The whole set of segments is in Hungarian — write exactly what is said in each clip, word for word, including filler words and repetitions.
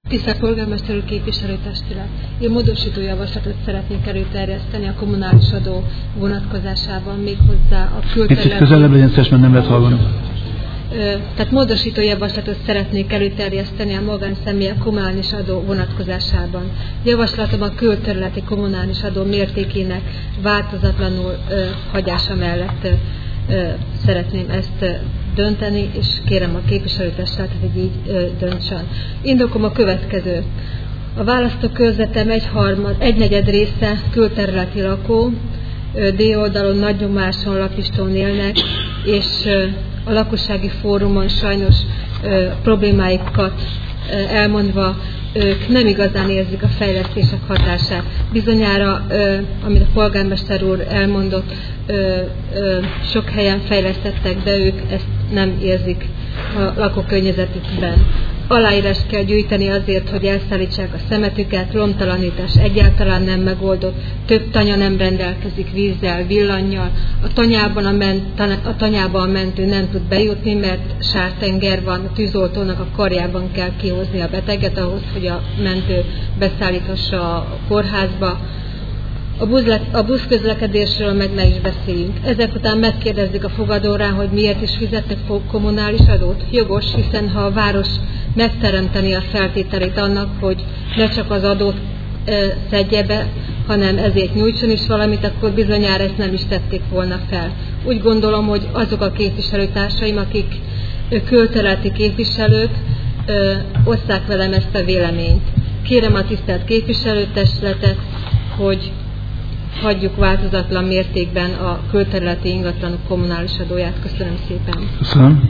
Tisztelt Polgármester úr, képviselőtestület! Én módosító javaslatot szeretnék előterjeszteni a kommunális adó vonatkozásában, méghozzá a külterületi... Közelebb legyen szíves, mert nem lehet hallani. Tehát módosító javaslatot szeretnék előterjeszteni a magánszemélyek kommunális adó vonatkozásában. Javaslatom a külterületi kommunális adó mértékének változatlanul ö, hagyása mellett ö, szeretném ezt ö, dönteni, és kérem a képviselőtestületet, hogy így ö, döntsön. Indokom a következő. A választókörzetem egyharmad, egynegyed része külterületi lakó, ö, D-oldalon nagy nyomáson lakistón élnek, és ö, a lakossági fórumon sajnos ö, problémáikat ö, elmondva ők nem igazán érzik a fejlesztések hatását. Bizonyára, ö, amit a polgármester úr elmondott, ö, ö, sok helyen fejlesztettek, de ők ezt nem érzik a lakókörnyezetükben. Aláírást kell gyűjteni azért, hogy elszállítsák a szemetüket, lomtalanítás egyáltalán nem megoldott, több tanya nem rendelkezik vízzel, villannyal, a tanyában a, ment, a tanyában a mentő nem tud bejutni, mert sártenger van, a tűzoltónak a karjában kell kihozni a beteget ahhoz, hogy a mentő beszállíthassa a kórházba. A, buzle, a buszközlekedésről meg ne is beszéljünk. Ezek után megkérdezik a fogadórán, hogy miért is fizetnek kommunális adót. Jogos, hiszen ha a város megteremteni a feltételét annak, hogy ne csak az adót e, szedje be, hanem ezért nyújtson is valamit, akkor bizonyára ezt nem is tették volna fel. Úgy gondolom, hogy azok a képviselőtársaim, akik külterületi képviselők, e, osszák velem ezt a véleményt. Kérem a tisztelt képviselőtestületet, hogy hagyjuk változatlan mértékben a külterületi ingatlanok kommunális adóját. Köszönöm szépen. Köszönöm.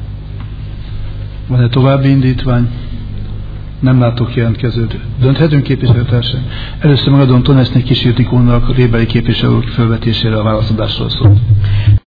Van-e további indítvány? Nem látok jelentkezőt. Dönthetünk, képviselőtársaim? Először megadom Tonesznek Kis Ildikónak, a rébeli képviselő felvetésére a válaszadásról szólt.